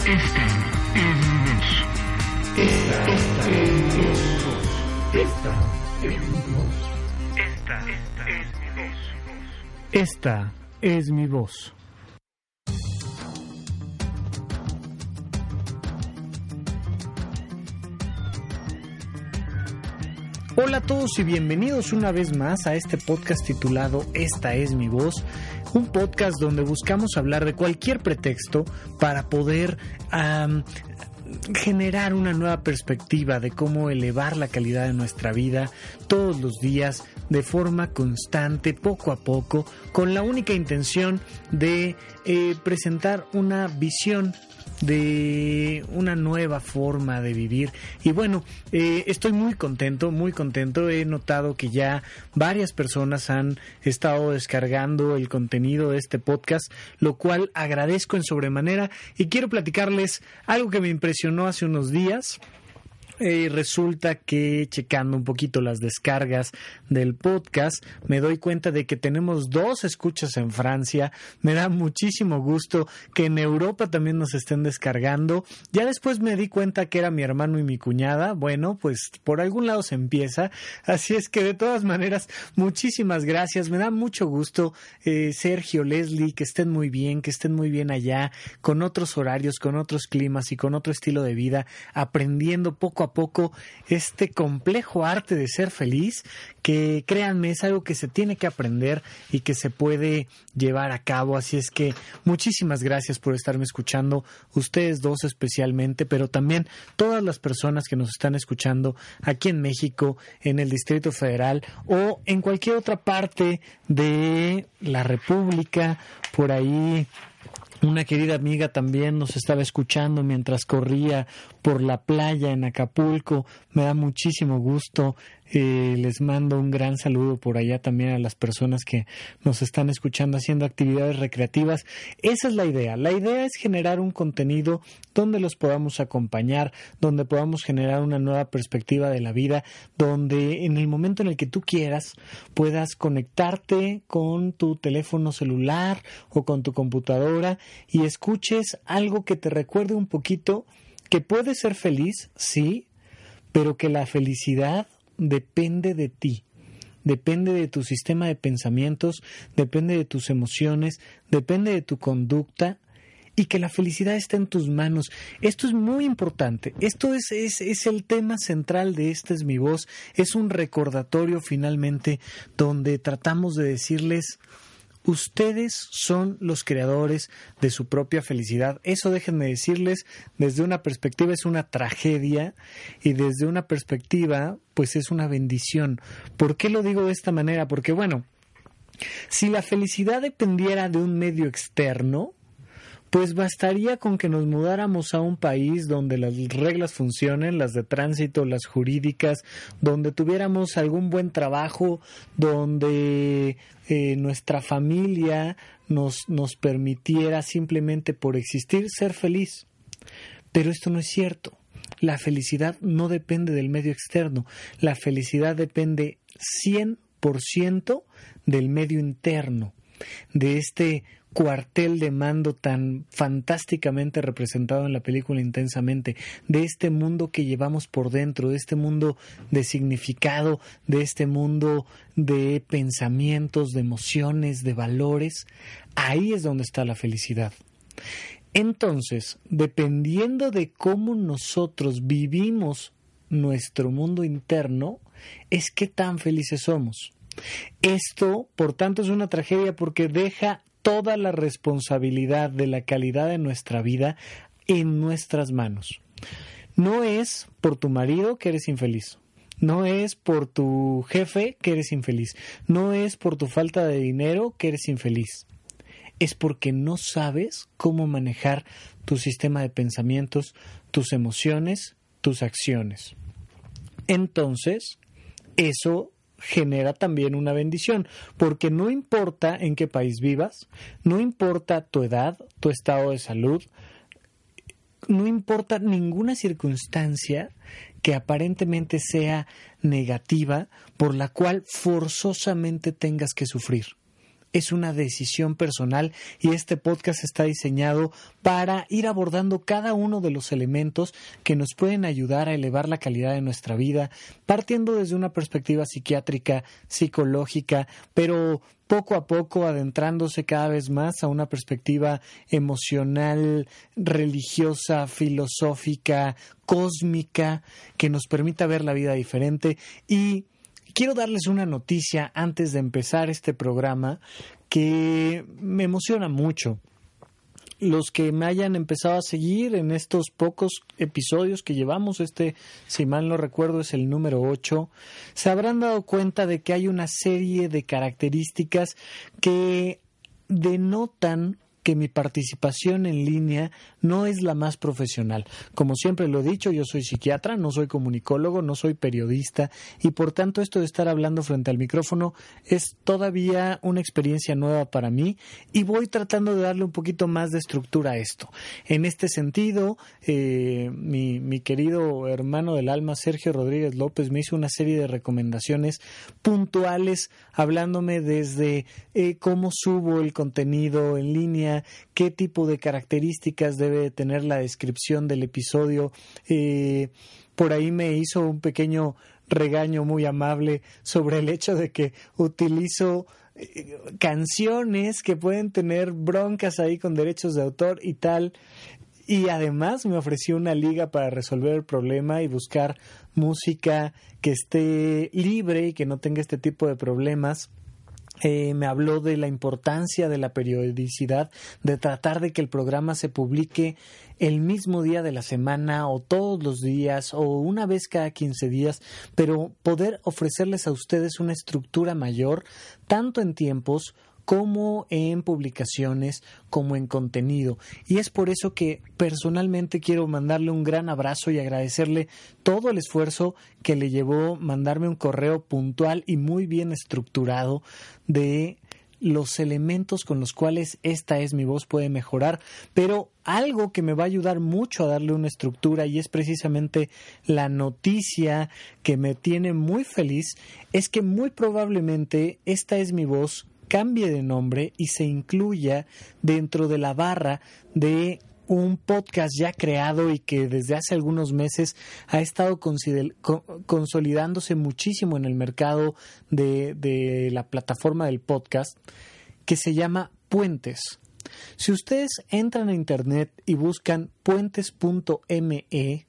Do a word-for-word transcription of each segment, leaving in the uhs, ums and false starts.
Esta es mi voz. Hola a todos y bienvenidos una vez más a este podcast titulado Esta es mi voz, un podcast donde buscamos hablar de cualquier pretexto para poder um, generar una nueva perspectiva de cómo elevar la calidad de nuestra vida todos los días, de forma constante, poco a poco, con la única intención de eh, presentar una visión de una nueva forma de vivir. Y bueno, eh, estoy muy contento, muy contento. He notado que ya varias personas han estado descargando el contenido de este podcast, lo cual agradezco en sobremanera, y quiero platicarles algo que me impresionó hace unos días. Eh, resulta que checando un poquito las descargas del podcast me doy cuenta de que tenemos dos escuchas en Francia. Me da muchísimo gusto que en Europa también nos estén descargando. Ya después me di cuenta que era mi hermano y mi cuñada. Bueno, pues por algún lado se empieza, así es que de todas maneras muchísimas gracias. Me da mucho gusto, eh, Sergio, Leslie, que estén muy bien, que estén muy bien allá, con otros horarios, con otros climas y con otro estilo de vida, aprendiendo poco a poco este complejo arte de ser feliz, que créanme es algo que se tiene que aprender y que se puede llevar a cabo. Así es que muchísimas gracias por estarme escuchando, ustedes dos especialmente, pero también todas las personas que nos están escuchando aquí en México, en el Distrito Federal o en cualquier otra parte de la República. Por ahí una querida amiga también nos estaba escuchando mientras corría por la playa en Acapulco. Me da muchísimo gusto. Eh, les mando un gran saludo por allá también a las personas que nos están escuchando haciendo actividades recreativas. Esa es la idea. La idea es generar un contenido donde los podamos acompañar, donde podamos generar una nueva perspectiva de la vida, donde en el momento en el que tú quieras puedas conectarte con tu teléfono celular o con tu computadora y escuches algo que te recuerde un poquito que puedes ser feliz, sí, pero que la felicidad depende de ti, depende de tu sistema de pensamientos, depende de tus emociones, depende de tu conducta, y que la felicidad está en tus manos. Esto es muy importante. Esto es, es, es el tema central de Esta es mi voz. Es un recordatorio finalmente donde tratamos de decirles: ustedes son los creadores de su propia felicidad. Eso, déjenme decirles, desde una perspectiva es una tragedia y desde una perspectiva pues es una bendición. ¿Por qué lo digo de esta manera? Porque bueno, si la felicidad dependiera de un medio externo, pues bastaría con que nos mudáramos a un país donde las reglas funcionen, las de tránsito, las jurídicas, donde tuviéramos algún buen trabajo, donde eh, nuestra familia nos, nos permitiera simplemente por existir ser feliz. Pero esto no es cierto. La felicidad no depende del medio externo. La felicidad depende cien por ciento del medio interno, de este cuartel de mando tan fantásticamente representado en la película Intensamente, de este mundo que llevamos por dentro, de este mundo de significado, de este mundo de pensamientos, de emociones, de valores. Ahí es donde está la felicidad. Entonces, dependiendo de cómo nosotros vivimos nuestro mundo interno, es qué tan felices somos. Esto, por tanto, es una tragedia porque deja toda la responsabilidad de la calidad de nuestra vida en nuestras manos. No es por tu marido que eres infeliz. No es por tu jefe que eres infeliz. No es por tu falta de dinero que eres infeliz. Es porque no sabes cómo manejar tu sistema de pensamientos, tus emociones, tus acciones. Entonces, eso genera también una bendición, porque no importa en qué país vivas, no importa tu edad, tu estado de salud, no importa ninguna circunstancia que aparentemente sea negativa por la cual forzosamente tengas que sufrir. es una decisión personal y este podcast está diseñado para ir abordando cada uno de los elementos que nos pueden ayudar a elevar la calidad de nuestra vida, partiendo desde una perspectiva psiquiátrica, psicológica, pero poco a poco adentrándose cada vez más a una perspectiva emocional, religiosa, filosófica, cósmica, que nos permita ver la vida diferente. Y quiero darles una noticia antes de empezar este programa que me emociona mucho. Los que me hayan empezado a seguir en estos pocos episodios que llevamos, este, si mal no recuerdo, es el número ocho, se habrán dado cuenta de que hay una serie de características que denotan que mi participación en línea no es la más profesional. Como siempre lo he dicho, yo soy psiquiatra, no soy comunicólogo, no soy periodista y por tanto esto de estar hablando frente al micrófono es todavía una experiencia nueva para mí y voy tratando de darle un poquito más de estructura a esto. En este sentido, eh, mi, mi querido hermano del alma, Sergio Rodríguez López, me hizo una serie de recomendaciones puntuales hablándome desde eh, cómo subo el contenido en línea, qué tipo de características debe tener la descripción del episodio. Eh, por ahí me hizo un pequeño regaño muy amable sobre el hecho de que utilizo eh, canciones que pueden tener broncas ahí con derechos de autor y tal. Y además me ofreció una liga para resolver el problema y buscar música que esté libre y que no tenga este tipo de problemas. Eh, me habló de la importancia de la periodicidad, de tratar de que el programa se publique el mismo día de la semana o todos los días o una vez cada quince días, pero poder ofrecerles a ustedes una estructura mayor, tanto en tiempos como en publicaciones, como en contenido. Y es por eso que personalmente quiero mandarle un gran abrazo y agradecerle todo el esfuerzo que le llevó mandarme un correo puntual y muy bien estructurado de los elementos con los cuales esta es mi voz puede mejorar, pero algo que me va a ayudar mucho a darle una estructura y es precisamente la noticia que me tiene muy feliz, es que muy probablemente esta es mi voz cambie de nombre y se incluya dentro de la barra de un podcast ya creado y que desde hace algunos meses ha estado consider- co- consolidándose muchísimo en el mercado de, de la plataforma del podcast, que se llama Puentes. Si ustedes entran a internet y buscan puentes punto me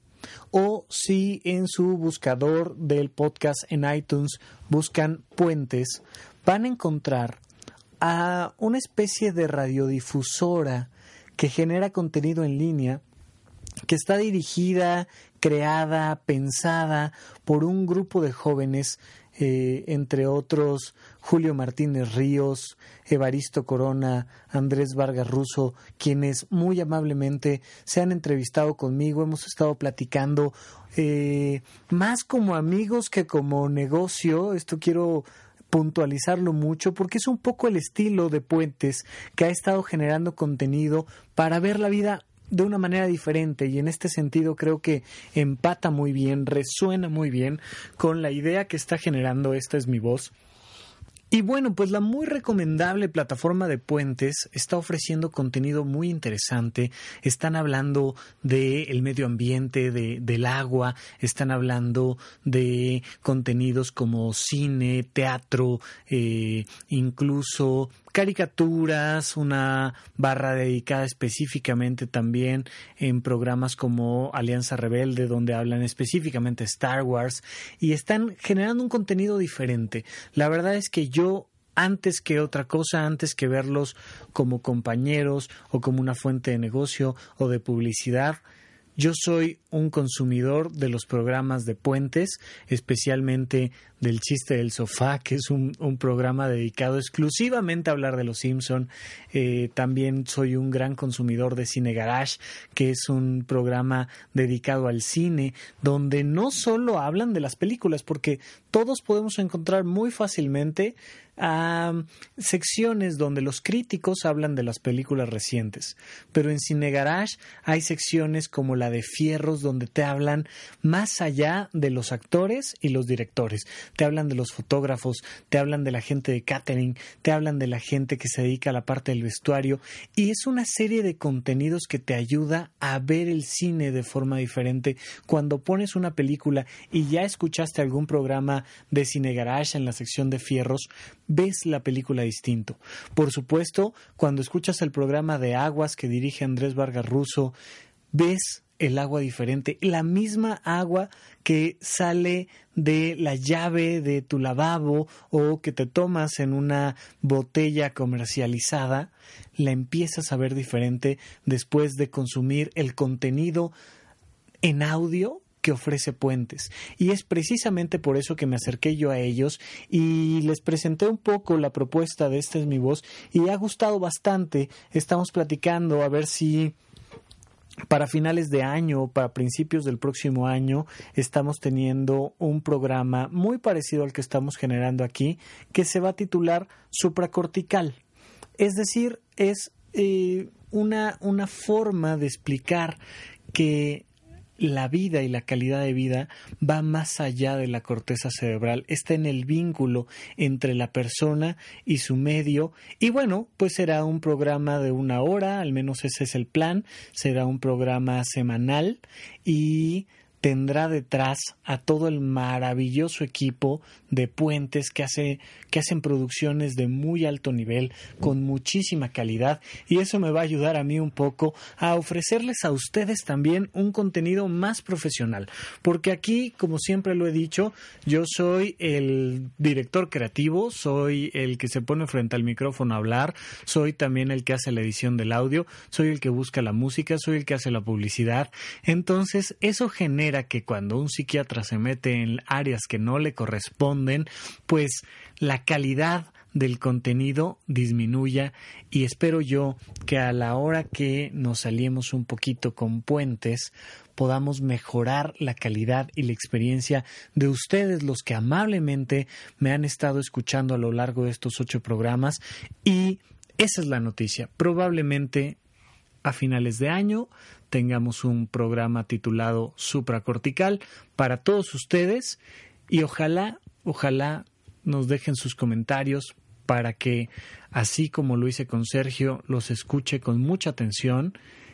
o si en su buscador del podcast en iTunes buscan Puentes, van a encontrar a una especie de radiodifusora que genera contenido en línea, que está dirigida, creada, pensada por un grupo de jóvenes, eh, entre otros Julio Martínez Ríos, Evaristo Corona, Andrés Vargas Russo, quienes muy amablemente se han entrevistado conmigo, hemos estado platicando eh, más como amigos que como negocio. Esto quiero puntualizarlo mucho porque es un poco el estilo de Puentes, que ha estado generando contenido para ver la vida de una manera diferente, y en este sentido creo que empata muy bien, resuena muy bien con la idea que está generando Esta es mi voz. Y bueno, pues la muy recomendable plataforma de Puentes está ofreciendo contenido muy interesante. Están hablando del medio ambiente, de, del agua, están hablando de contenidos como cine, teatro, eh, incluso caricaturas, una barra dedicada específicamente también en programas como Alianza Rebelde, donde hablan específicamente de Star Wars, y están generando un contenido diferente. La verdad es que yo, antes que otra cosa, antes que verlos como compañeros o como una fuente de negocio o de publicidad, yo soy un consumidor de los programas de Puentes, especialmente del Chiste del Sofá, que es un, un programa dedicado exclusivamente a hablar de los Simpson. Eh, también soy un gran consumidor de Cine Garage, que es un programa dedicado al cine, donde no solo hablan de las películas, porque todos podemos encontrar muy fácilmente a secciones donde los críticos hablan de las películas recientes, pero en Cine Garage hay secciones como la de Fierros, donde te hablan más allá de los actores y los directores. te hablan de los fotógrafos, te hablan de la gente de catering, te hablan de la gente que se dedica a la parte del vestuario, y es una serie de contenidos que te ayuda a ver el cine de forma diferente. Cuando pones una película y ya escuchaste algún programa de Cine Garage en la sección de fierros, ves la película distinto. Por supuesto, cuando escuchas el programa de Aguas que dirige Andrés Vargas Russo, ves el agua diferente, la misma agua que sale de la llave de tu lavabo o que te tomas en una botella comercializada, la empiezas a ver diferente después de consumir el contenido en audio que ofrece Puentes. Y es precisamente por eso que me acerqué yo a ellos y les presenté un poco la propuesta de Esta es mi voz, y ha gustado bastante. Estamos platicando a ver si para finales de año o para principios del próximo año estamos teniendo un programa muy parecido al que estamos generando aquí, que se va a titular Supracortical. Es decir, es eh, una, una forma de explicar que la vida y la calidad de vida va más allá de la corteza cerebral, está en el vínculo entre la persona y su medio. Y bueno, pues será un programa de una hora, al menos ese es el plan, será un programa semanal y tendrá detrás a todo el maravilloso equipo de Puentes que hace que hacen producciones de muy alto nivel, con muchísima calidad, y eso me va a ayudar a mí un poco a ofrecerles a ustedes también un contenido más profesional, porque aquí, como siempre lo he dicho, yo soy el director creativo, soy el que se pone frente al micrófono a hablar, soy también el que hace la edición del audio, soy el que busca la música, soy el que hace la publicidad. Entonces eso genera que cuando un psiquiatra se mete en áreas que no le corresponden, pues la calidad del contenido disminuya, y espero yo que a la hora que nos aliemos un poquito con Puentes podamos mejorar la calidad y la experiencia de ustedes, los que amablemente me han estado escuchando a lo largo de estos ocho programas. Y esa es la noticia. Probablemente a finales de año tengamos un programa titulado Supracortical para todos ustedes, y ojalá, ojalá nos dejen sus comentarios para que, así como lo hice con Sergio, los escuche con mucha atención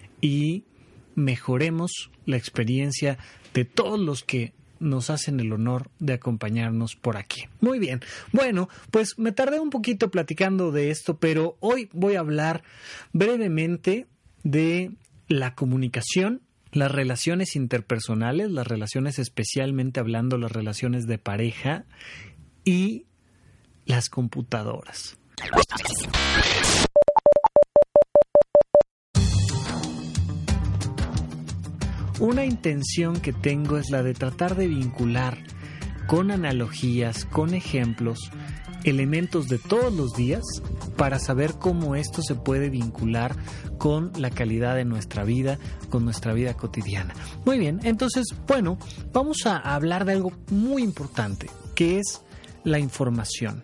y mejoremos la experiencia de todos los que nos hacen el honor de acompañarnos por aquí. Muy bien, bueno, pues me tardé un poquito platicando de esto, pero hoy voy a hablar brevemente de la comunicación, las relaciones interpersonales, las relaciones, especialmente hablando las relaciones de pareja, y las computadoras. Una intención que tengo es la de tratar de vincular con analogías, con ejemplos, elementos de todos los días para saber cómo esto se puede vincular con la calidad de nuestra vida, con nuestra vida cotidiana. Muy bien, entonces, bueno, vamos a hablar de algo muy importante, que es la información.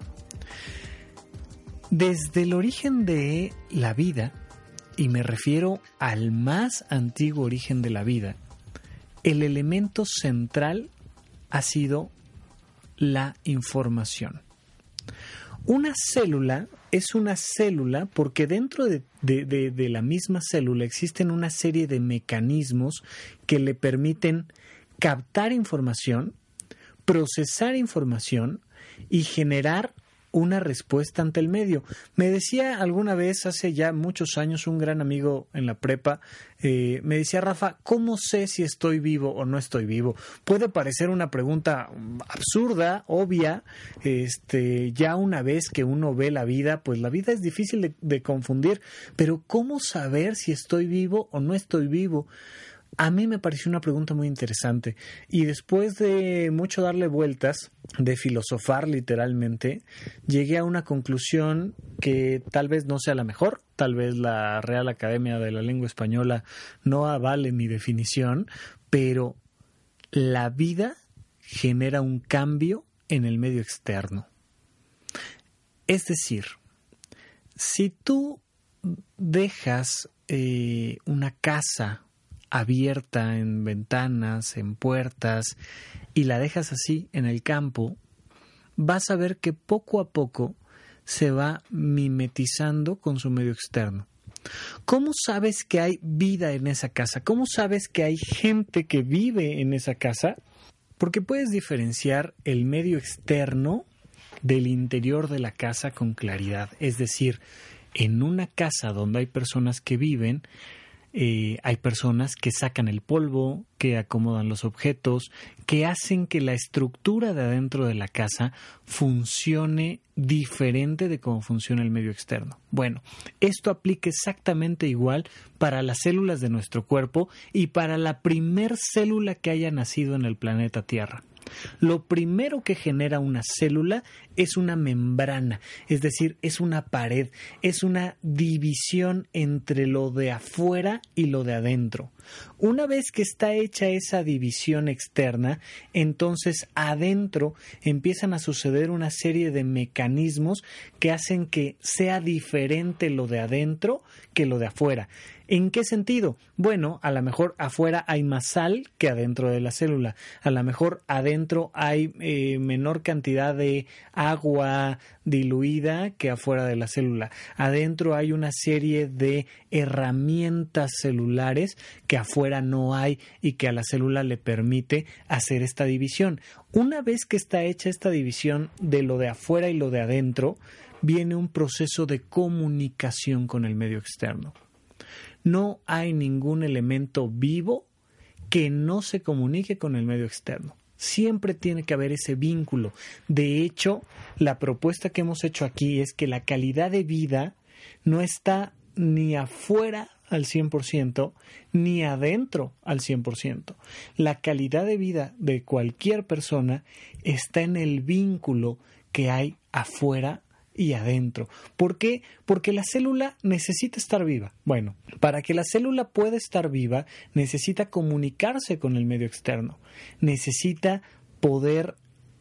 Desde el origen de la vida, y me refiero al más antiguo origen de la vida, el elemento central ha sido la información. Una célula es una célula porque dentro de, de, de, de la misma célula existen una serie de mecanismos que le permiten captar información, procesar información y generar una respuesta ante el medio. Me decía alguna vez, hace ya muchos años, un gran amigo en la prepa, eh, me decía: Rafa, ¿cómo sé si estoy vivo o no estoy vivo? Puede parecer una pregunta absurda, obvia, este, ya una vez que uno ve la vida, pues la vida es difícil de, de confundir, pero ¿cómo saber si estoy vivo o no estoy vivo? A mí me pareció una pregunta muy interesante, y después de mucho darle vueltas, de filosofar literalmente, llegué a una conclusión que tal vez no sea la mejor, tal vez la Real Academia de la Lengua Española no avale mi definición, pero la vida genera un cambio en el medio externo. Es decir, si tú dejas eh, una casa abierta en ventanas, en puertas, y la dejas así en el campo, vas a ver que poco a poco se va mimetizando con su medio externo. ¿Cómo sabes que hay vida en esa casa? ¿Cómo sabes que hay gente que vive en esa casa? Porque puedes diferenciar el medio externo del interior de la casa con claridad. Es decir, en una casa donde hay personas que viven, eh, hay personas que sacan el polvo, que acomodan los objetos, que hacen que la estructura de adentro de la casa funcione diferente de cómo funciona el medio externo. Bueno, esto aplica exactamente igual para las células de nuestro cuerpo y para la primer célula que haya nacido en el planeta Tierra. Lo primero que genera una célula es una membrana, es decir, es una pared, es una división entre lo de afuera y lo de adentro. Una vez que está hecha esa división externa, entonces adentro empiezan a suceder una serie de mecanismos que hacen que sea diferente lo de adentro que lo de afuera. ¿En qué sentido? Bueno, a lo mejor afuera hay más sal que adentro de la célula. A lo mejor adentro hay eh, menor cantidad de agua diluida que afuera de la célula. Adentro hay una serie de herramientas celulares que afuera no hay y que a la célula le permite hacer esta división. Una vez que está hecha esta división de lo de afuera y lo de adentro, viene un proceso de comunicación con el medio externo. No hay ningún elemento vivo que no se comunique con el medio externo. Siempre tiene que haber ese vínculo. De hecho, la propuesta que hemos hecho aquí es que la calidad de vida no está ni afuera al cien por ciento ni adentro al cien por ciento. La calidad de vida de cualquier persona está en el vínculo que hay afuera y adentro. ¿Por qué? Porque la célula necesita estar viva. Bueno, para que la célula pueda estar viva, necesita comunicarse con el medio externo. Necesita poder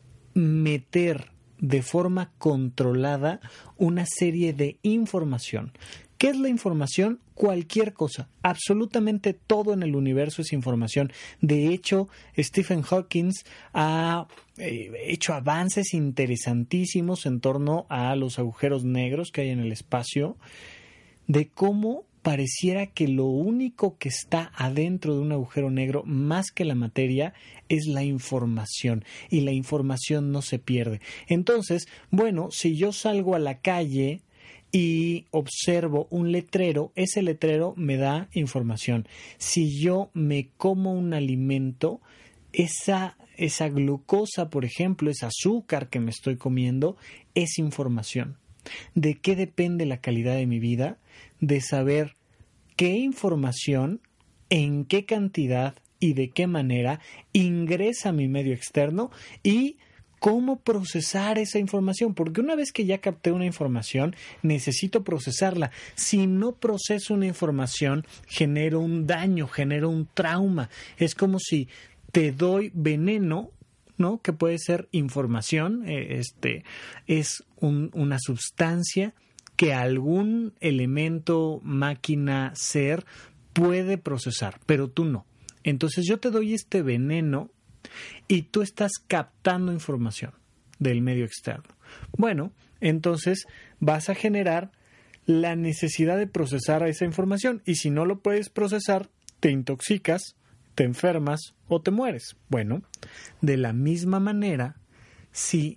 meter de forma controlada una serie de información. ¿Qué es la información? Cualquier cosa. Absolutamente todo en el universo es información. De hecho, Stephen Hawking ha eh, hecho avances interesantísimos en torno a los agujeros negros que hay en el espacio, de cómo pareciera que lo único que está adentro de un agujero negro, más que la materia, es la información. Y la información no se pierde. Entonces, bueno, si yo salgo a la calle y observo un letrero, ese letrero me da información. Si yo me como un alimento, esa, esa glucosa, por ejemplo, ese azúcar que me estoy comiendo, es información. ¿De qué depende la calidad de mi vida? De saber qué información, en qué cantidad y de qué manera ingresa a mi medio externo y cómo procesar esa información, porque una vez que ya capté una información, necesito procesarla. Si no proceso una información, genero un daño, genero un trauma. Es como si te doy veneno, ¿no? Que puede ser información, eh, este, es un, una sustancia que algún elemento, máquina, ser puede procesar, pero tú no. Entonces yo te doy este veneno y tú estás captando información del medio externo. Bueno, entonces vas a generar la necesidad de procesar esa información y si no lo puedes procesar, te intoxicas, te enfermas o te mueres. Bueno, de la misma manera, si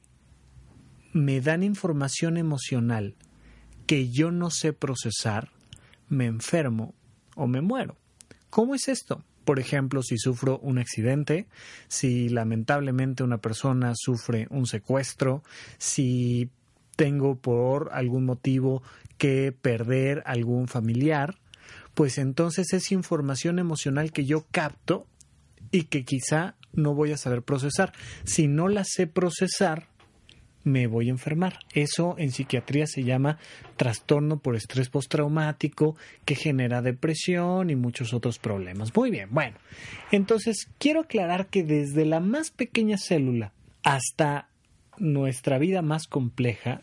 me dan información emocional que yo no sé procesar, me enfermo o me muero. ¿Cómo es esto? Por ejemplo, si sufro un accidente, si lamentablemente una persona sufre un secuestro, si tengo por algún motivo que perder algún familiar, pues entonces es información emocional que yo capto y que quizá no voy a saber procesar. Si no la sé procesar, me voy a enfermar. Eso en psiquiatría se llama trastorno por estrés postraumático, que genera depresión y muchos otros problemas. Muy bien, bueno. Entonces, quiero aclarar que desde la más pequeña célula hasta nuestra vida más compleja,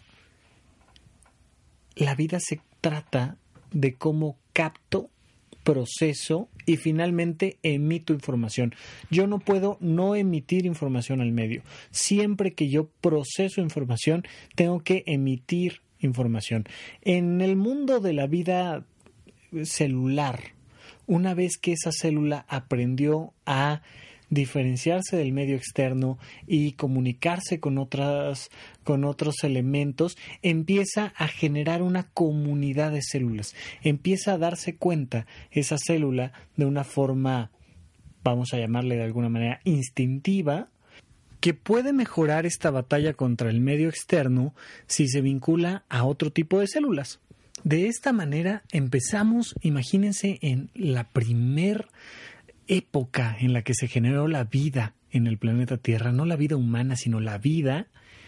la vida se trata de cómo capto, proceso y finalmente emito información. Yo no puedo no emitir información al medio. Siempre que yo proceso información, tengo que emitir información. En el mundo de la vida celular, una vez que esa célula aprendió a diferenciarse del medio externo y comunicarse con otras, con otros elementos, empieza a generar una comunidad de células. Empieza a darse cuenta esa célula de una forma, vamos a llamarle de alguna manera, instintiva, que puede mejorar esta batalla contra el medio externo si se vincula a otro tipo de células. De esta manera empezamos, imagínense, en la primer época en la que se generó la vida en el planeta Tierra, no la vida humana, sino la vida,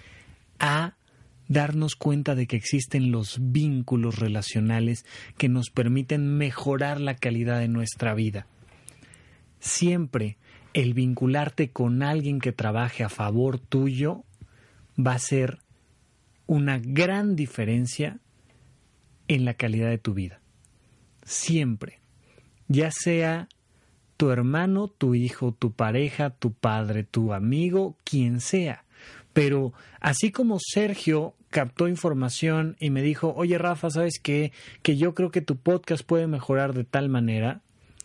a darnos cuenta de que existen los vínculos relacionales que nos permiten mejorar la calidad de nuestra vida. Siempre el vincularte con alguien que trabaje a favor tuyo va a ser una gran diferencia en la calidad de tu vida. Siempre. Ya sea tu hermano, tu hijo, tu pareja, tu padre, tu amigo, quien sea. Pero así como Sergio captó información y me dijo, oye Rafa, ¿sabes qué? Que yo creo que tu podcast puede mejorar de tal manera.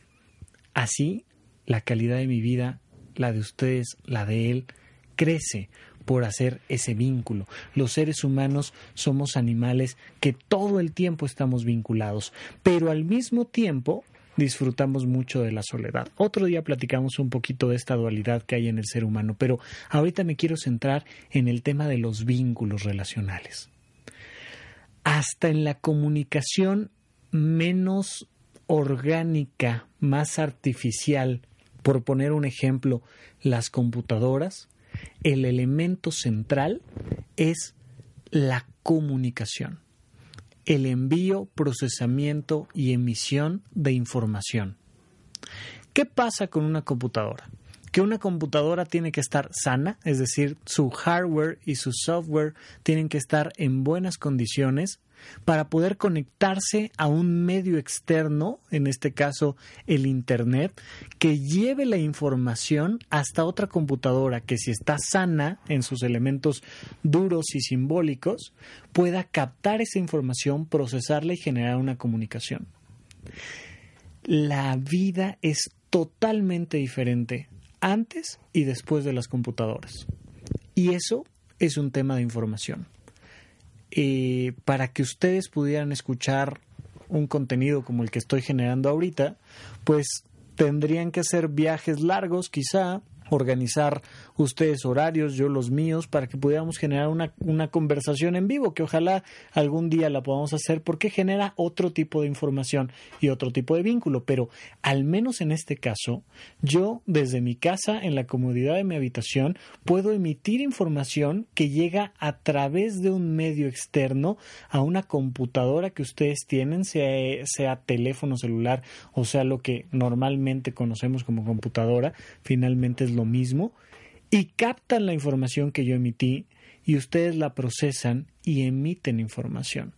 Así la calidad de mi vida, la de ustedes, la de él, crece por hacer ese vínculo. Los seres humanos somos animales que todo el tiempo estamos vinculados, pero al mismo tiempo disfrutamos mucho de la soledad. Otro día platicamos un poquito de esta dualidad que hay en el ser humano, pero ahorita me quiero centrar en el tema de los vínculos relacionales. Hasta en la comunicación menos orgánica, más artificial, por poner un ejemplo, las computadoras, el elemento central es la comunicación. El envío, procesamiento y emisión de información. ¿Qué pasa con una computadora? Que una computadora tiene que estar sana, es decir, su hardware y su software tienen que estar en buenas condiciones para poder conectarse a un medio externo, en este caso el Internet, que lleve la información hasta otra computadora que, si está sana en sus elementos duros y simbólicos, pueda captar esa información, procesarla y generar una comunicación. La vida es totalmente diferente antes y después de las computadoras. Y eso es un tema de información. Eh, para que ustedes pudieran escuchar un contenido como el que estoy generando ahorita, pues tendrían que hacer viajes largos, quizá, organizar ustedes horarios, yo los míos, para que pudiéramos generar una, una conversación en vivo, que ojalá algún día la podamos hacer, porque genera otro tipo de información y otro tipo de vínculo. Pero al menos en este caso, yo desde mi casa, en la comodidad de mi habitación, puedo emitir información que llega a través de un medio externo a una computadora que ustedes tienen, sea, sea teléfono celular o sea lo que normalmente conocemos como computadora. Finalmente es lo mismo, y captan la información que yo emití y ustedes la procesan y emiten información.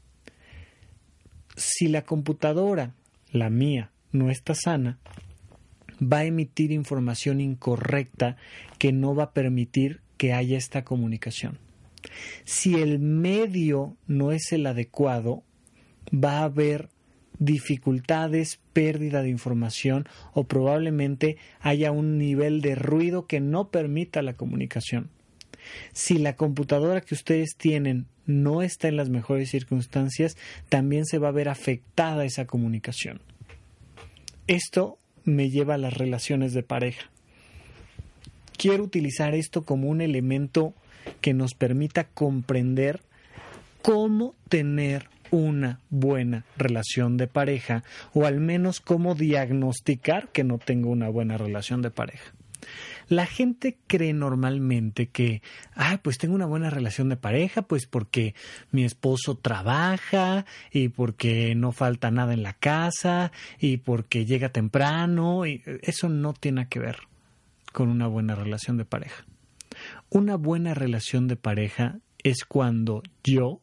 Si la computadora, la mía, no está sana, va a emitir información incorrecta que no va a permitir que haya esta comunicación. Si el medio no es el adecuado, va a haber dificultades, pérdida de información, o probablemente haya un nivel de ruido que no permita la comunicación. Si la computadora que ustedes tienen no está en las mejores circunstancias, también se va a ver afectada esa comunicación. Esto me lleva a las relaciones de pareja. Quiero utilizar esto como un elemento que nos permita comprender cómo tener una buena relación de pareja, o al menos cómo diagnosticar que no tengo una buena relación de pareja. La gente cree normalmente que, ah, pues tengo una buena relación de pareja, pues porque mi esposo trabaja y porque no falta nada en la casa y porque llega temprano, y eso no tiene que ver con una buena relación de pareja. Una buena relación de pareja es cuando yo,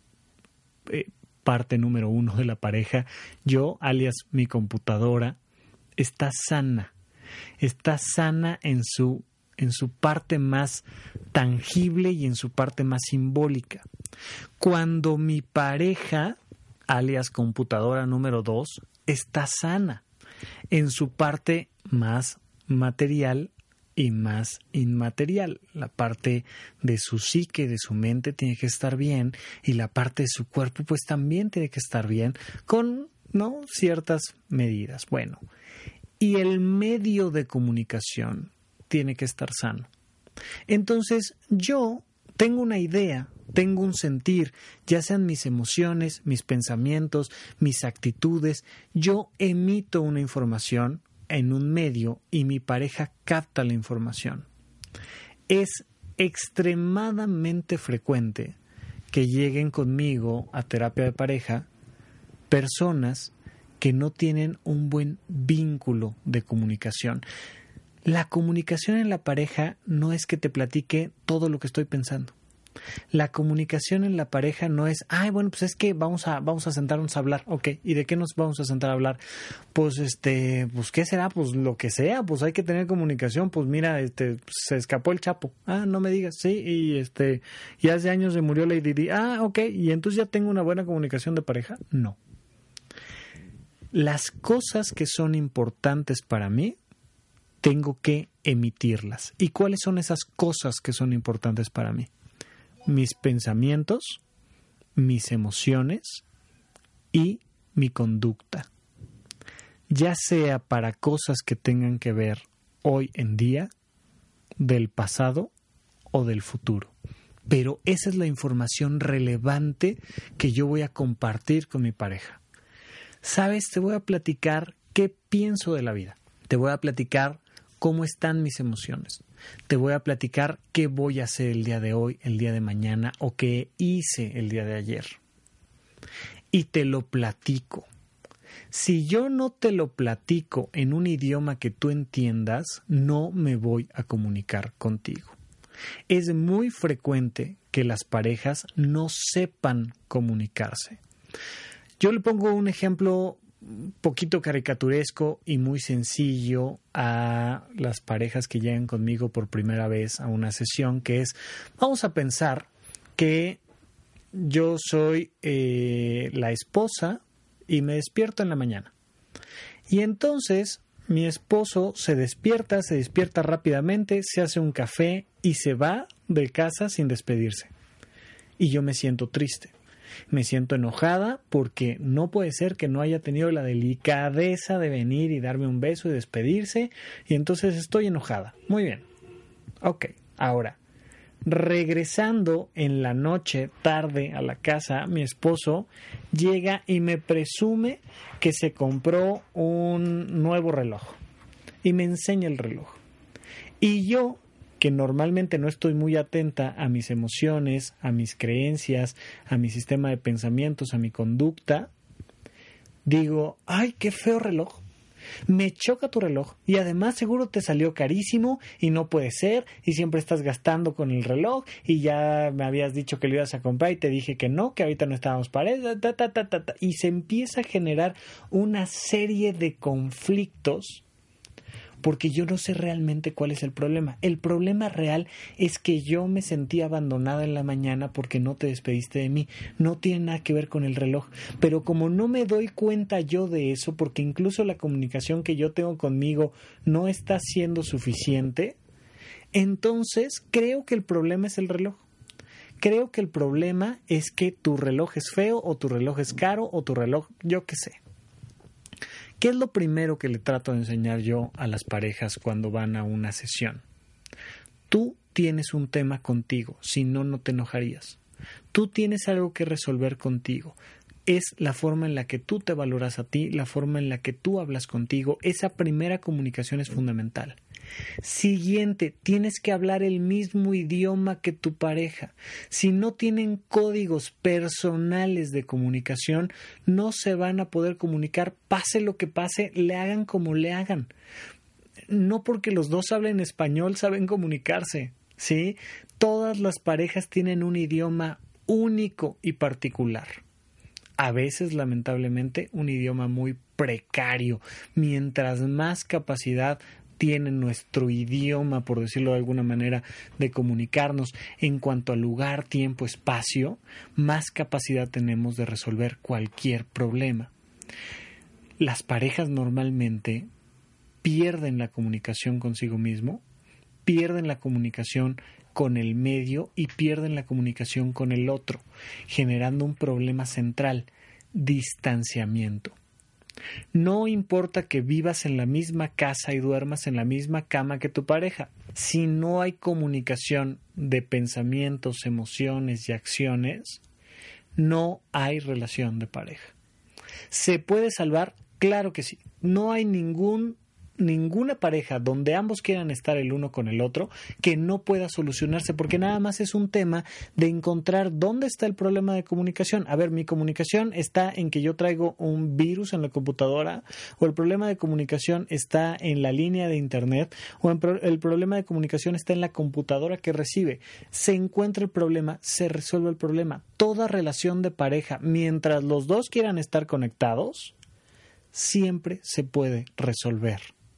Eh, parte número uno de la pareja, yo, alias mi computadora, está sana, está sana en su, en su parte más tangible y en su parte más simbólica. Cuando mi pareja, alias computadora número dos, está sana en su parte más material y más inmaterial. La parte de su psique, de su mente tiene que estar bien, y la parte de su cuerpo pues también tiene que estar bien, con ¿no? ciertas medidas. Bueno, y el medio de comunicación tiene que estar sano. Entonces yo tengo una idea, tengo un sentir, ya sean mis emociones, mis pensamientos, mis actitudes. Yo emito una información en un medio y mi pareja capta la información. Es extremadamente frecuente que lleguen conmigo a terapia de pareja personas que no tienen un buen vínculo de comunicación. La comunicación en la pareja no es que te platique todo lo que estoy pensando. La comunicación en la pareja no es, ay, bueno, pues es que vamos a, vamos a sentarnos a hablar. Ok, ¿y de qué nos vamos a sentar a hablar? Pues, este, pues, ¿qué será? Pues lo que sea, pues hay que tener comunicación. Pues mira, este, se escapó el Chapo. Ah, no me digas, sí, y este, y hace años se murió Lady Di. Ah, ok, ¿y entonces ya tengo una buena comunicación de pareja? No. Las cosas que son importantes para mí, tengo que emitirlas. ¿Y cuáles son esas cosas que son importantes para mí? Mis pensamientos, mis emociones y mi conducta. Ya sea para cosas que tengan que ver hoy en día, del pasado o del futuro. Pero esa es la información relevante que yo voy a compartir con mi pareja. ¿Sabes? Te voy a platicar qué pienso de la vida. Te voy a platicar cómo están mis emociones. Te voy a platicar qué voy a hacer el día de hoy, el día de mañana o qué hice el día de ayer. Y te lo platico. Si yo no te lo platico en un idioma que tú entiendas, no me voy a comunicar contigo. Es muy frecuente que las parejas no sepan comunicarse. Yo le pongo un ejemplo un poquito caricaturesco y muy sencillo a las parejas que llegan conmigo por primera vez a una sesión, que es, vamos a pensar que yo soy eh, la esposa y me despierto en la mañana. Y entonces mi esposo se despierta, se despierta rápidamente, se hace un café y se va de casa sin despedirse. Y yo me siento triste. Me siento enojada porque no puede ser que no haya tenido la delicadeza de venir y darme un beso y despedirse, y entonces estoy enojada. Muy bien. Ok, ahora, regresando en la noche, tarde a la casa, mi esposo llega y me presume que se compró un nuevo reloj y me enseña el reloj. Y yo, que normalmente no estoy muy atenta a mis emociones, a mis creencias, a mi sistema de pensamientos, a mi conducta, digo, ay, qué feo reloj. Me choca tu reloj y además seguro te salió carísimo y no puede ser y siempre estás gastando con el reloj y ya me habías dicho que lo ibas a comprar y te dije que no, que ahorita no estábamos para eso, ta, ta, ta, ta, ta. Y se empieza a generar una serie de conflictos porque yo no sé realmente cuál es el problema. El problema real es que yo me sentí abandonada en la mañana porque no te despediste de mí. No tiene nada que ver con el reloj. Pero como no me doy cuenta yo de eso, porque incluso la comunicación que yo tengo conmigo no está siendo suficiente, entonces creo que el problema es el reloj. Creo que el problema es que tu reloj es feo o tu reloj es caro o tu reloj, yo qué sé. ¿Qué es lo primero que le trato de enseñar yo a las parejas cuando van a una sesión? Tú tienes un tema contigo, si no, no te enojarías. Tú tienes algo que resolver contigo. Es la forma en la que tú te valoras a ti, la forma en la que tú hablas contigo. Esa primera comunicación es fundamental. Siguiente, tienes que hablar el mismo idioma que tu pareja. Si no tienen códigos personales de comunicación, no se van a poder comunicar, pase lo que pase, le hagan como le hagan. No porque los dos hablen español saben comunicarse, ¿sí? Todas las parejas tienen un idioma único y particular. a veces lamentablemente un idioma muy precario. Mientras más capacidad tiene nuestro idioma, por decirlo de alguna manera, de comunicarnos en cuanto a lugar, tiempo, espacio, más capacidad tenemos de resolver cualquier problema. Las parejas normalmente pierden la comunicación consigo mismo, pierden la comunicación con el medio y pierden la comunicación con el otro, generando un problema central: distanciamiento. No importa que vivas en la misma casa y duermas en la misma cama que tu pareja, si no hay comunicación de pensamientos, emociones y acciones, no hay relación de pareja. ¿Se puede salvar? Claro que sí. No hay ningún ninguna pareja donde ambos quieran estar el uno con el otro que no pueda solucionarse, porque nada más es un tema de encontrar dónde está el problema de comunicación. A ver, mi comunicación está en que yo traigo un virus en la computadora, o el problema de comunicación está en la línea de internet, o el problema de comunicación está en la computadora que recibe. Se encuentra el problema, se resuelve el problema. Toda relación de pareja, mientras los dos quieran estar conectados, siempre se puede resolver.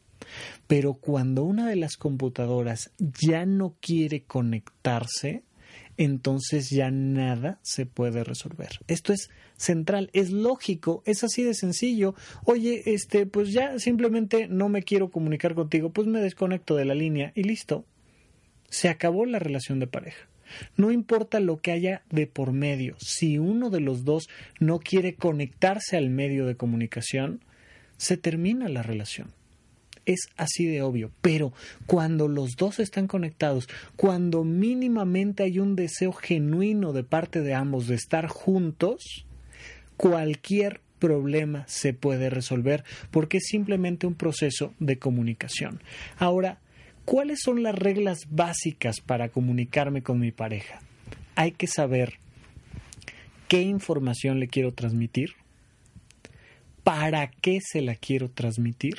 Pero cuando una de las computadoras ya no quiere conectarse, entonces ya nada se puede resolver. Esto es central, es lógico, es así de sencillo. Oye, este, pues ya simplemente no me quiero comunicar contigo, pues me desconecto de la línea y listo. Se acabó la relación de pareja. No importa lo que haya de por medio, si uno de los dos no quiere conectarse al medio de comunicación, se termina la relación. Es así de obvio, pero cuando los dos están conectados, cuando mínimamente hay un deseo genuino de parte de ambos de estar juntos, cualquier problema se puede resolver porque es simplemente un proceso de comunicación. Ahora, ¿cuáles son las reglas básicas para comunicarme con mi pareja? Hay que saber qué información le quiero transmitir, para qué se la quiero transmitir,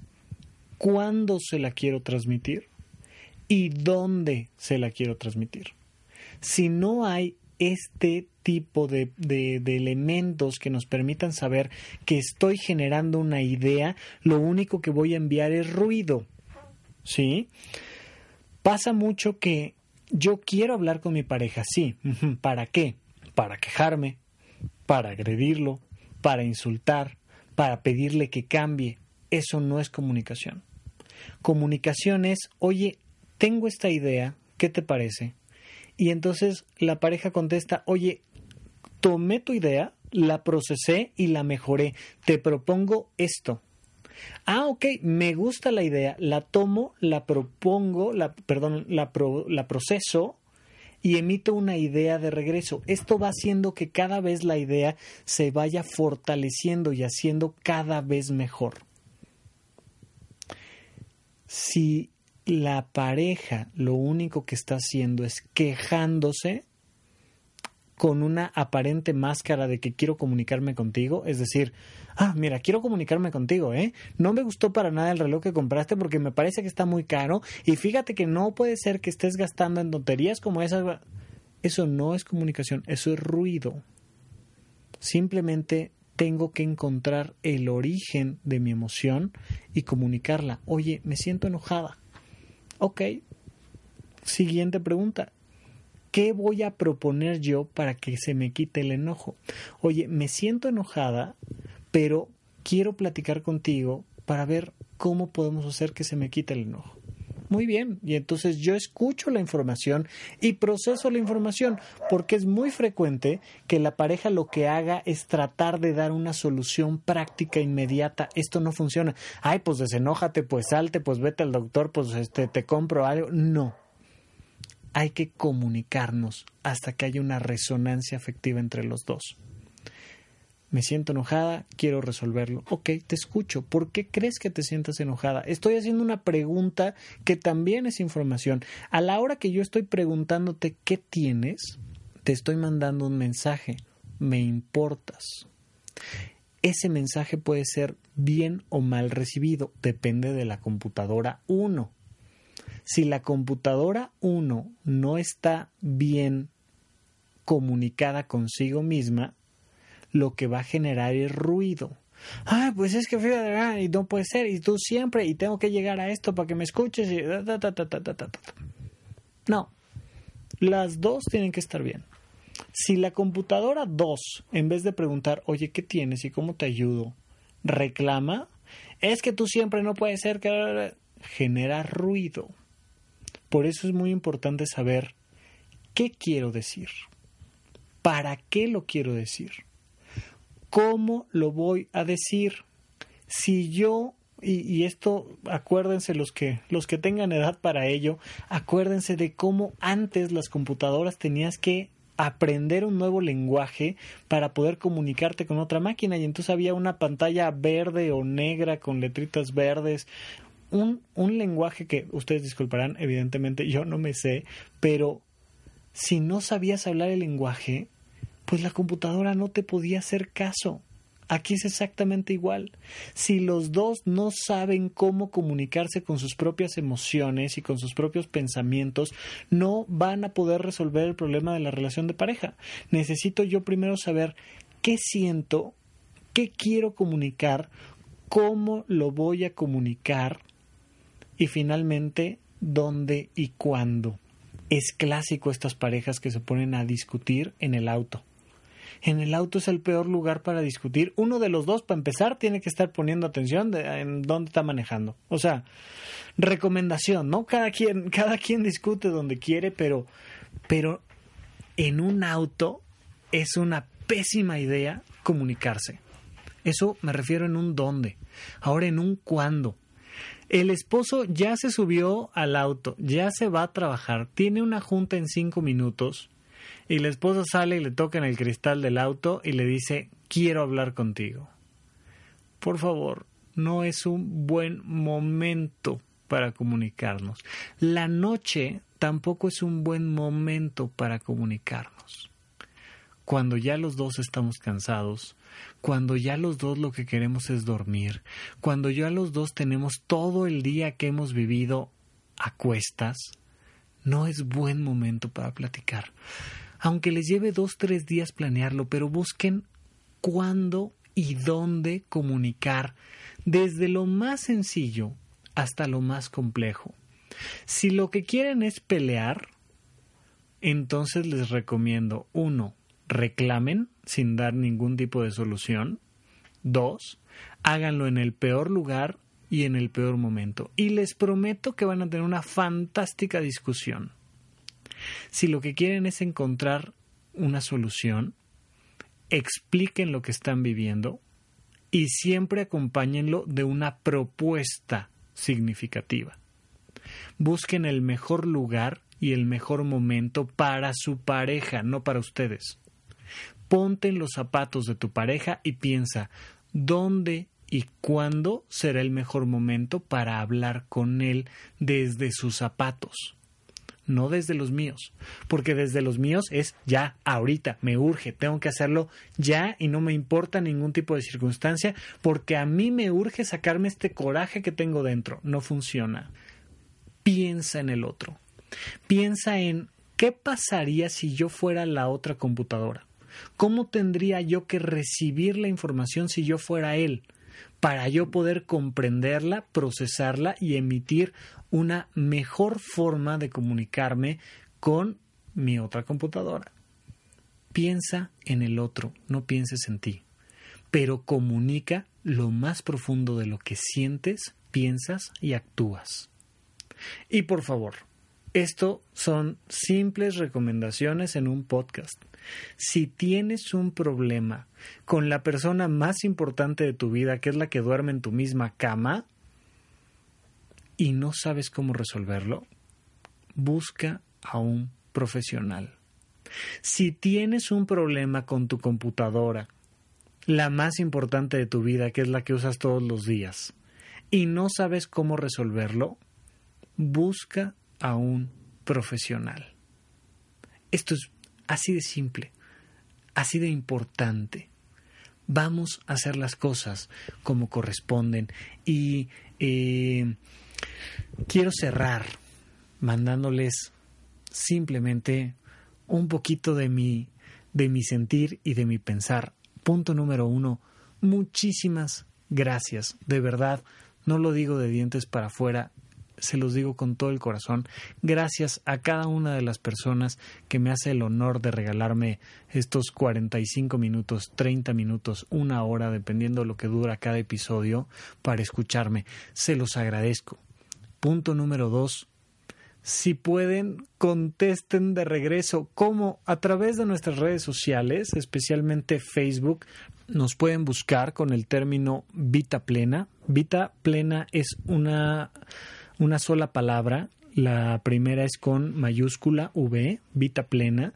cuándo se la quiero transmitir y dónde se la quiero transmitir. Si no hay este tipo de, de, de elementos que nos permitan saber que estoy generando una idea, lo único que voy a enviar es ruido, ¿sí? Pasa mucho que yo quiero hablar con mi pareja, sí. ¿Para qué? Para quejarme, para agredirlo, para insultar, para pedirle que cambie. Eso no es comunicación. Comunicación es, oye, tengo esta idea, ¿qué te parece? Y entonces la pareja contesta, oye, tomé tu idea, la procesé y la mejoré. Te propongo esto. Ah, ok, me gusta la idea, la tomo, la propongo, la, perdón, la, pro, la proceso y emito una idea de regreso. Esto va haciendo que cada vez la idea se vaya fortaleciendo y haciendo cada vez mejor. Si la pareja lo único que está haciendo es quejándose con una aparente máscara de que quiero comunicarme contigo, es decir, ah, mira, quiero comunicarme contigo, ¿eh? No me gustó para nada el reloj que compraste porque me parece que está muy caro y fíjate que no puede ser que estés gastando en tonterías como esas. Eso no es comunicación, eso es ruido. Simplemente tengo que encontrar el origen de mi emoción y comunicarla. Oye, me siento enojada. Ok. Siguiente pregunta. ¿Qué voy a proponer yo para que se me quite el enojo? Oye, me siento enojada, pero quiero platicar contigo para ver cómo podemos hacer que se me quite el enojo. Muy bien, y entonces yo escucho la información y proceso la información, porque es muy frecuente que la pareja lo que haga es tratar de dar una solución práctica inmediata. Esto no funciona. Ay, pues desenójate, pues salte, pues vete al doctor, pues este te compro algo. No. Hay que comunicarnos hasta que haya una resonancia afectiva entre los dos. Me siento enojada, quiero resolverlo. Ok, te escucho. ¿Por qué crees que te sientas enojada? Estoy haciendo una pregunta que también es información. A la hora que yo estoy preguntándote qué tienes, te estoy mandando un mensaje. Me importas. Ese mensaje puede ser bien o mal recibido. Depende de la computadora uno. Si la computadora uno no está bien comunicada consigo misma, lo que va a generar es ruido. Ah, pues es que fíjate, y no puede ser, y tú siempre, y tengo que llegar a esto para que me escuches. Y... No, las dos tienen que estar bien. Si la computadora dos, en vez de preguntar, oye, ¿qué tienes y cómo te ayudo?, reclama, es que tú siempre no puedes ser, que genera ruido. Por eso es muy importante saber qué quiero decir, para qué lo quiero decir, cómo lo voy a decir. Si yo, y, y esto, acuérdense los que, los que tengan edad para ello, acuérdense de cómo antes las computadoras tenías que aprender un nuevo lenguaje para poder comunicarte con otra máquina, y entonces había una pantalla verde o negra con letritas verdes, un, un lenguaje que ustedes disculparán, evidentemente yo no me sé, pero si no sabías hablar el lenguaje, pues la computadora no te podía hacer caso. Aquí es exactamente igual. Si los dos no saben cómo comunicarse con sus propias emociones y con sus propios pensamientos, no van a poder resolver el problema de la relación de pareja. Necesito yo primero saber qué siento, qué quiero comunicar, cómo lo voy a comunicar y finalmente dónde y cuándo. Es clásico estas parejas que se ponen a discutir en el auto. En el auto es el peor lugar para discutir. Uno de los dos, para empezar, tiene que estar poniendo atención de, en dónde está manejando. O sea, recomendación, ¿no? Cada quien, cada quien discute donde quiere, pero, pero en un auto es una pésima idea comunicarse. Eso me refiero en un dónde. Ahora en un cuándo. El esposo ya se subió al auto, ya se va a trabajar, tiene una junta en cinco minutos... Y la esposa sale y le toca en el cristal del auto y le dice, quiero hablar contigo. Por favor, no es un buen momento para comunicarnos. La noche tampoco es un buen momento para comunicarnos. Cuando ya los dos estamos cansados, cuando ya los dos lo que queremos es dormir, cuando ya los dos tenemos todo el día que hemos vivido a cuestas, no es buen momento para platicar. Aunque les lleve dos, tres días planearlo, pero busquen cuándo y dónde comunicar, desde lo más sencillo hasta lo más complejo. Si lo que quieren es pelear, entonces les recomiendo, uno, reclamen sin dar ningún tipo de solución. Dos, háganlo en el peor lugar y en el peor momento. Y les prometo que van a tener una fantástica discusión. Si lo que quieren es encontrar una solución, expliquen lo que están viviendo y siempre acompáñenlo de una propuesta significativa. Busquen el mejor lugar y el mejor momento para su pareja, no para ustedes. Ponte en los zapatos de tu pareja y piensa dónde y cuándo será el mejor momento para hablar con él desde sus zapatos. No desde los míos, porque desde los míos es ya, ahorita, me urge, tengo que hacerlo ya y no me importa ningún tipo de circunstancia, porque a mí me urge sacarme este coraje que tengo dentro. No funciona. Piensa en el otro. Piensa en qué pasaría si yo fuera la otra computadora. ¿Cómo tendría yo que recibir la información si yo fuera él? Para yo poder comprenderla, procesarla y emitir una mejor forma de comunicarme con mi otra computadora. Piensa en el otro, no pienses en ti, pero comunica lo más profundo de lo que sientes, piensas y actúas. Y por favor, esto son simples recomendaciones en un podcast. Si tienes un problema con la persona más importante de tu vida, que es la que duerme en tu misma cama, y no sabes cómo resolverlo, busca a un profesional. Si tienes un problema con tu computadora, la más importante de tu vida, que es la que usas todos los días, y no sabes cómo resolverlo, busca a un profesional. Esto es así de simple, así de importante. Vamos a hacer las cosas como corresponden. Y eh, quiero cerrar mandándoles simplemente un poquito de mi, de mi sentir y de mi pensar Punto número uno, muchísimas gracias, de verdad, no lo digo de dientes para afuera, se los digo con todo el corazón. Gracias a cada una de las personas que me hace el honor de regalarme estos cuarenta y cinco minutos, treinta minutos, una hora, dependiendo de lo que dura cada episodio, para escucharme. Se los agradezco. Punto número dos. Si pueden, contesten de regreso. ¿Cómo? A través de nuestras redes sociales, especialmente Facebook, nos pueden buscar con el término Vita Plena. Vita Plena es una... una sola palabra, la primera es con mayúscula V, Vita Plena,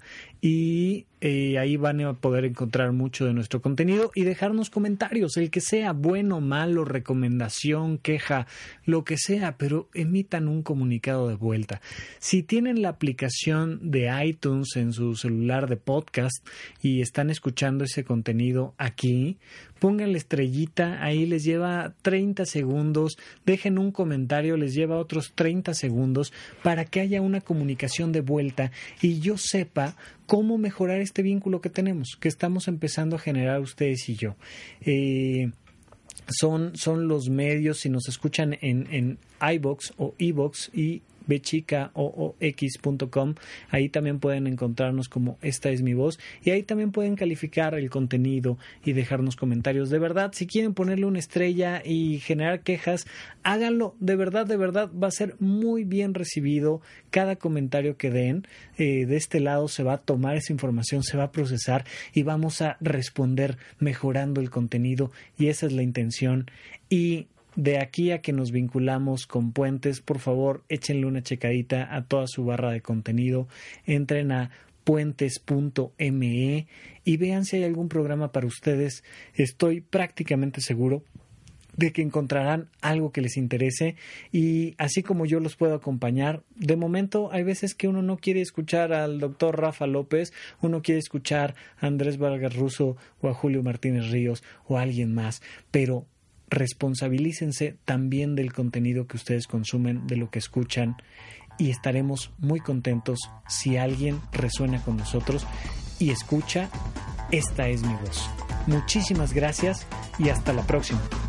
y eh, ahí van a poder encontrar mucho de nuestro contenido y dejarnos comentarios, el que sea, bueno, malo, recomendación, queja, lo que sea, pero emitan un comunicado de vuelta. Si tienen la aplicación de iTunes en su celular de podcast y están escuchando ese contenido aquí, pónganle estrellita, ahí les lleva treinta segundos, dejen un comentario, les lleva otros treinta segundos para que haya una comunicación de vuelta y yo sepa cómo mejorar este vínculo que tenemos, que estamos empezando a generar ustedes y yo. Eh, son, son los medios, si nos escuchan en, en iVoox o iVoox y bechica o o x punto com, ahí también pueden encontrarnos como Esta es mi voz y ahí también pueden calificar el contenido y dejarnos comentarios. De verdad, si quieren ponerle una estrella y generar quejas, háganlo, de verdad, de verdad, va a ser muy bien recibido cada comentario que den. Eh, de este lado se va a tomar esa información, se va a procesar y vamos a responder mejorando el contenido y esa es la intención. Y de aquí a que nos vinculamos con Puentes, por favor, échenle una checadita a toda su barra de contenido. Entren a puentes punto me y vean si hay algún programa para ustedes. Estoy prácticamente seguro de que encontrarán algo que les interese y así como yo los puedo acompañar. De momento hay veces que uno no quiere escuchar al doctor Rafa López, uno quiere escuchar a Andrés Vargas Russo o a Julio Martínez Ríos o a alguien más, pero responsabilícense también del contenido que ustedes consumen, de lo que escuchan y estaremos muy contentos si alguien resuena con nosotros y escucha Esta es mi voz. Muchísimas gracias y hasta la próxima.